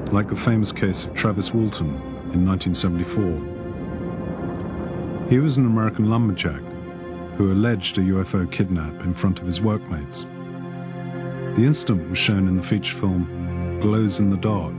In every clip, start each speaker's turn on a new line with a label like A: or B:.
A: like the famous case of Travis Walton in 1974. He was an American lumberjack who alleged a UFO kidnap in front of his workmates. The incident was shown in the feature film Glows in the Dark.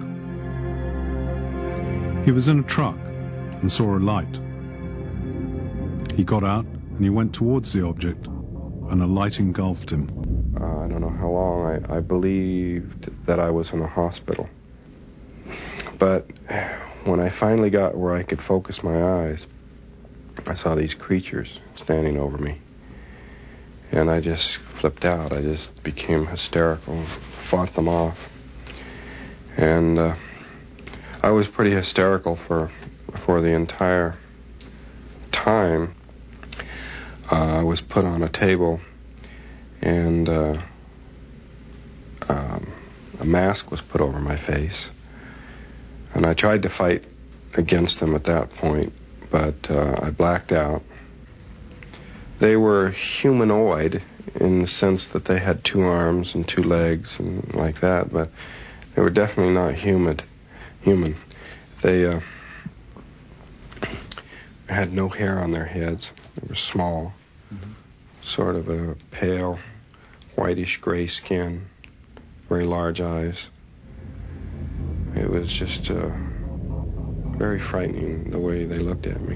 A: He was in a truck and saw a light. He got out and he went towards the object, and a light engulfed him.
B: I don't know how long. I believed that I was in a hospital. But when I finally got where I could focus my eyes, I saw these creatures standing over me. And I just flipped out. I just became hysterical, fought them off. And I was pretty hysterical for the entire time. I was put on a table, and a mask was put over my face. And I tried to fight against them at that point, but I blacked out. They were humanoid in the sense that they had 2 arms and 2 legs and like that, but they were definitely not human. They had no hair on their heads. They were small, sort of a pale, whitish gray skin, very large eyes. It was just very frightening the way they looked at me.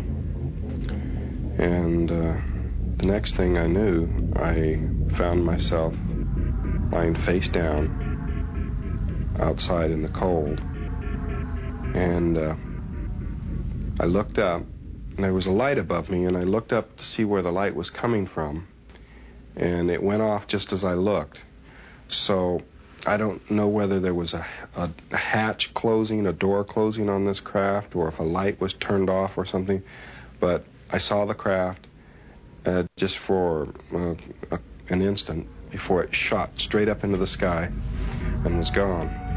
B: And the next thing I knew, I found myself lying face down outside in the cold. And I looked up, and there was a light above me, and I looked up to see where the light was coming from. And it went off just as I looked. So I don't know whether there was a hatch closing, a door closing on this craft, or if a light was turned off or something. But I saw the craft just for an instant before it shot straight up into the sky and was gone.